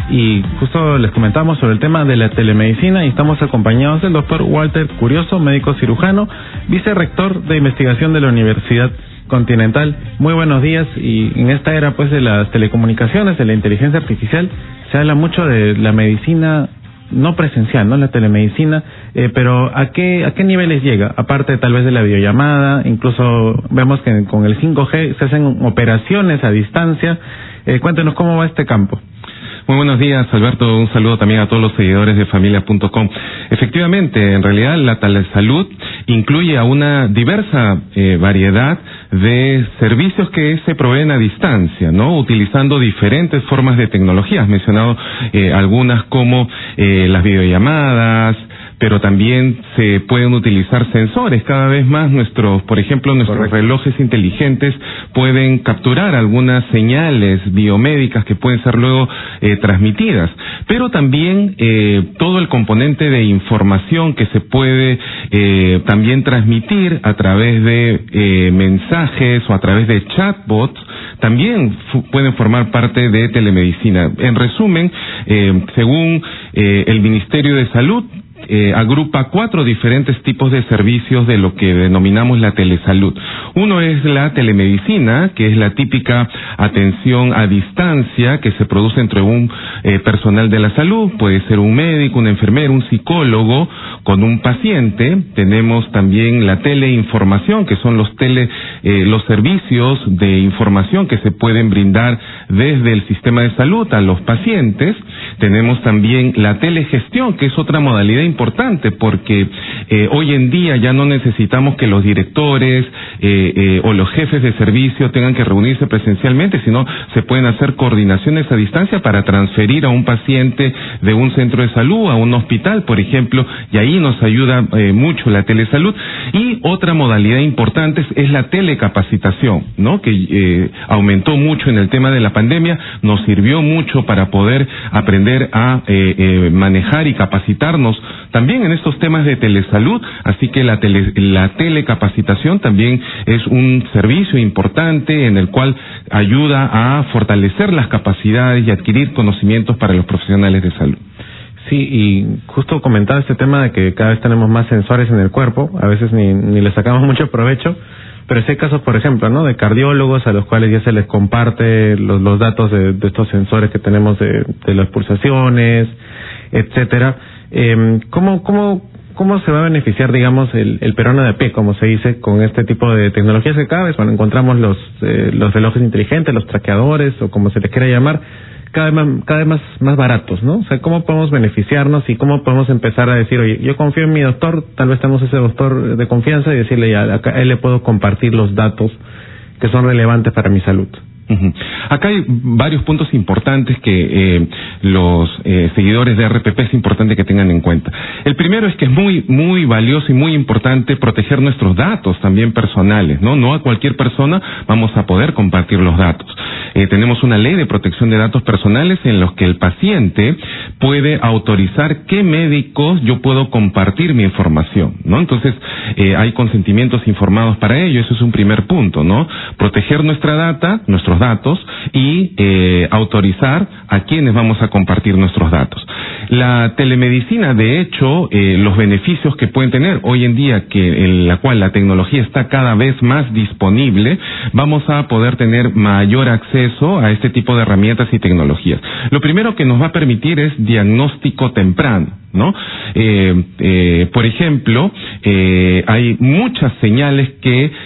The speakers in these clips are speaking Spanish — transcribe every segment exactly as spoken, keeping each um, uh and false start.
Y justo les comentamos sobre el tema de la telemedicina y estamos acompañados del doctor Walter Curioso, médico cirujano, vicerrector de investigación de la Universidad Continental. Muy buenos días. Y en esta era pues de las telecomunicaciones, de la inteligencia artificial, se habla mucho de la medicina no presencial, ¿no? La telemedicina, eh, pero ¿a qué a qué niveles llega? Aparte tal vez de la videollamada, incluso vemos que con el cinco G se hacen operaciones a distancia. Eh, cuéntenos cómo va este campo. Muy buenos días, Alberto. Un saludo también a todos los seguidores de familia punto com. Efectivamente, en realidad la telesalud incluye a una diversa eh, variedad de servicios que se proveen a distancia, ¿no? Utilizando diferentes formas de tecnología. Has mencionado eh, algunas como eh, las videollamadas, pero también se pueden utilizar sensores. Cada vez más nuestros, por ejemplo, nuestros Correcto. relojes inteligentes pueden capturar algunas señales biomédicas que pueden ser luego eh, transmitidas. Pero también eh, todo el componente de información que se puede eh, también transmitir a través de eh, mensajes o a través de chatbots también pueden formar parte de telemedicina. En resumen, eh, según eh, el Ministerio de Salud, Eh, agrupa cuatro diferentes tipos de servicios de lo que denominamos la telesalud. Uno es la telemedicina, que es la típica atención a distancia que se produce entre un eh, personal de la salud, puede ser un médico, un enfermero, un psicólogo, con un paciente. Tenemos también la teleinformación, que son los tele, eh, los servicios de información que se pueden brindar desde el sistema de salud a los pacientes. Tenemos también la telegestión, que es otra modalidad importante porque eh, hoy en día ya no necesitamos que los directores eh, eh, o los jefes de servicio tengan que reunirse presencialmente, sino se pueden hacer coordinaciones a distancia para transferir a un paciente de un centro de salud a un hospital, por ejemplo, y ahí nos ayuda eh, mucho la telesalud. Y otra modalidad importante es la telecapacitación, ¿no? Que eh, aumentó mucho en el tema de la pandemia, nos sirvió mucho para poder aprender a eh, eh, manejar y capacitarnos también en estos temas de telesalud, así que la, tele, la telecapacitación también es un servicio importante en el cual ayuda a fortalecer las capacidades y adquirir conocimientos para los profesionales de salud. Sí, y justo comentaba este tema de que cada vez tenemos más sensores en el cuerpo, a veces ni, ni le sacamos mucho provecho, pero sí hay casos, por ejemplo, ¿no? De cardiólogos a los cuales ya se les comparte los, los datos de, de estos sensores que tenemos de, de las pulsaciones, etcétera. Eh, ¿cómo, cómo, ¿Cómo se va a beneficiar, digamos, el, el peruano de a pie, como se dice, con este tipo de tecnologías que cada vez, bueno, encontramos los, eh, los relojes inteligentes, los traqueadores, o como se les quiera llamar, cada vez más, cada vez más, más baratos, ¿no? O sea, ¿cómo podemos beneficiarnos y cómo podemos empezar a decir, oye, yo confío en mi doctor, tal vez tenemos ese doctor de confianza y decirle, ya, acá, a él le puedo compartir los datos que son relevantes para mi salud? Uh-huh. Acá hay varios puntos importantes que eh, los eh, seguidores de R P P es importante que tengan en cuenta. El primero es que es muy muy valioso y muy importante proteger nuestros datos también personales, ¿no? No a cualquier persona vamos a poder compartir los datos. Eh, tenemos una ley de protección de datos personales en los que el paciente puede autorizar qué médicos yo puedo compartir mi información, ¿no? Entonces, eh, hay consentimientos informados para ello, eso es un primer punto, ¿no? Proteger nuestra data, nuestros datos y eh, autorizar a quienes vamos a compartir nuestros datos. La telemedicina, de hecho, eh, los beneficios que pueden tener hoy en día, que en la cual la tecnología está cada vez más disponible, vamos a poder tener mayor acceso a este tipo de herramientas y tecnologías. Lo primero que nos va a permitir es diagnóstico temprano, ¿no? Eh, eh, por ejemplo, eh, hay muchas señales que eh,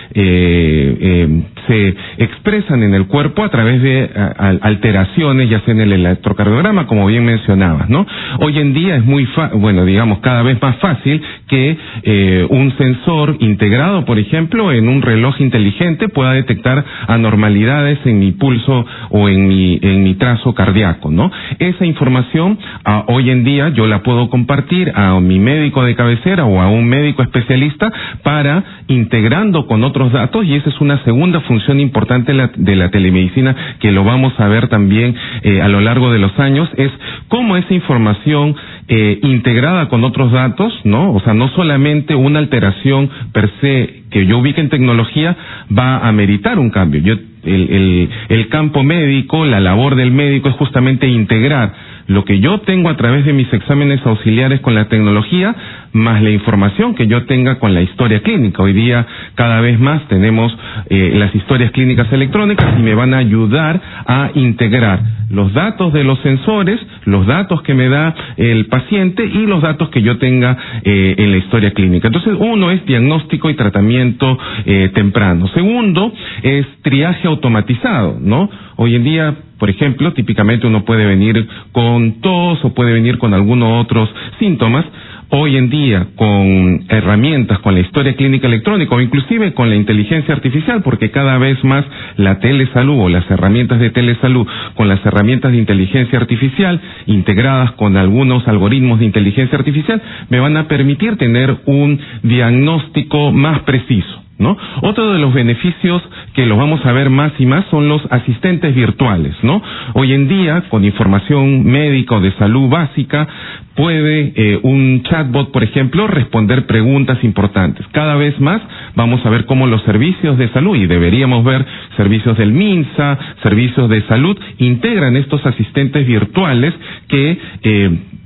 eh, se expresan en el cuerpo a través de a, alteraciones, ya sea en el electrocardiograma, como bien mencionabas, ¿no? Hoy en día es muy, fa bueno, digamos, cada vez más fácil que eh, un sensor integrado, por ejemplo, en un reloj inteligente pueda detectar anormalidades en mi pulso o en mi, en mi trazo cardíaco, ¿no? Esa información a, hoy en día yo la puedo compartir a mi médico de cabecera o a un médico especialista para integrando con otros datos, y esa es una segunda función importante de la, de la telemedicina que lo vamos a ver también eh, a lo largo de los años, es cómo esa información eh, integrada con otros datos, ¿no? O sea, no solamente una alteración per se que yo ubique en tecnología va a meritar un cambio. Yo El, el, el campo médico, la labor del médico es justamente integrar lo que yo tengo a través de mis exámenes auxiliares con la tecnología, más la información que yo tenga con la historia clínica. Hoy día cada vez más tenemos eh, las historias clínicas electrónicas y me van a ayudar a integrar los datos de los sensores, los datos que me da el paciente y los datos que yo tenga eh, en la historia clínica. Entonces, uno es diagnóstico y tratamiento eh, temprano. Segundo es triaje automatizado, ¿no? Hoy en día, por ejemplo, típicamente uno puede venir con tos o puede venir con algunos otros síntomas. Hoy en día, con herramientas, con la historia clínica electrónica o inclusive con la inteligencia artificial, porque cada vez más la telesalud o las herramientas de telesalud con las herramientas de inteligencia artificial integradas con algunos algoritmos de inteligencia artificial me van a permitir tener un diagnóstico más preciso, ¿no? Otro de los beneficios que los vamos a ver más y más son los asistentes virtuales, ¿no? Hoy en día, con información médica o de salud básica, puede eh, un chatbot, por ejemplo, responder preguntas importantes. Cada vez más vamos a ver cómo los servicios de salud, y deberíamos ver servicios del MINSA, servicios de salud, integran estos asistentes virtuales que eh,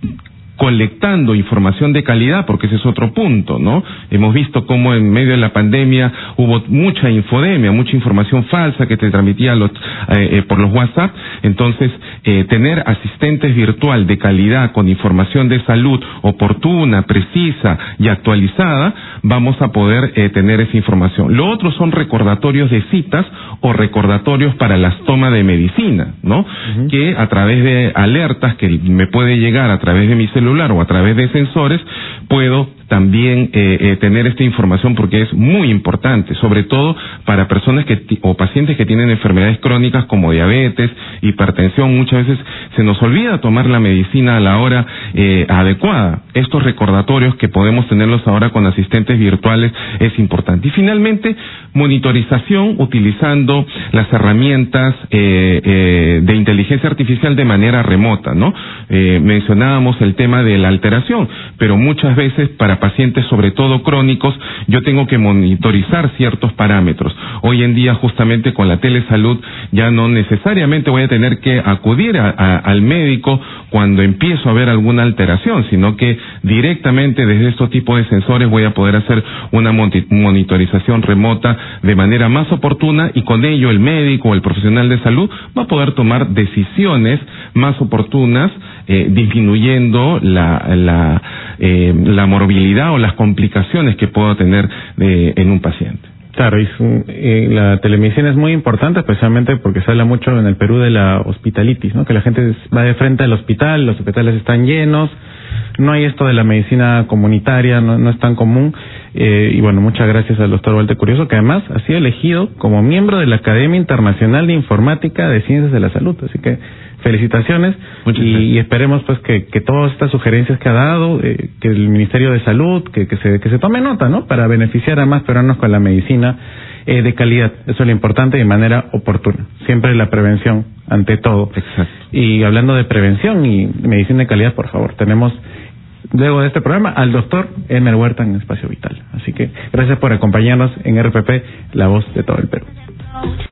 colectando información de calidad, porque ese es otro punto, ¿no? Hemos visto cómo en medio de la pandemia hubo mucha infodemia, mucha información falsa que te transmitía los, eh, eh, por los WhatsApp. Entonces, eh, tener asistentes virtual de calidad con información de salud oportuna, precisa y actualizada, vamos a poder eh, tener esa información. Lo otro son recordatorios de citas o recordatorios para las tomas de medicina, ¿no? Uh-huh. Que a través de alertas que me puede llegar a través de mi celular o a través de sensores, puedo también eh, eh, tener esta información porque es muy importante, sobre todo para personas que o pacientes que tienen enfermedades crónicas como diabetes, hipertensión. Muchas veces se nos olvida tomar la medicina a la hora eh, adecuada. Estos recordatorios que podemos tenerlos ahora con asistentes virtuales es importante. Y finalmente, monitorización utilizando las herramientas eh, eh, de inteligencia artificial de manera remota, ¿no? Eh, mencionábamos el tema de la alteración, pero muchas veces para pacientes, sobre todo crónicos, yo tengo que monitorizar ciertos parámetros. Hoy en día, justamente con la telesalud, ya no necesariamente voy a tener que acudir a, a, al médico cuando empiezo a ver alguna alteración, sino que directamente desde estos tipos de sensores voy a poder hacer una monitorización remota de manera más oportuna, y con ello el médico o el profesional de salud va a poder tomar decisiones más oportunas, eh, disminuyendo la, la, eh, la morbilidad o las complicaciones que pueda tener eh, en un paciente. Claro, y, su, y la telemedicina es muy importante, especialmente porque se habla mucho en el Perú de la hospitalitis, ¿no? Que la gente va de frente al hospital, los hospitales están llenos, no hay esto de la medicina comunitaria, no, no es tan común. Eh, y bueno, muchas gracias al doctor Walter Curioso, que además ha sido elegido como miembro de la Academia Internacional de Informática de Ciencias de la Salud. Así que felicitaciones y, y esperemos pues que, que todas estas sugerencias que ha dado, eh, que el Ministerio de Salud, que, que, se, que se tome nota, ¿no? Para beneficiar a más peruanos con la medicina eh, de calidad. Eso es lo importante, de manera oportuna. Siempre la prevención ante todo. Exacto. Y hablando de prevención y medicina de calidad, por favor, tenemos luego de este programa al doctor Emer Huerta en Espacio Vital. Así que gracias por acompañarnos en R P P, la voz de todo el Perú.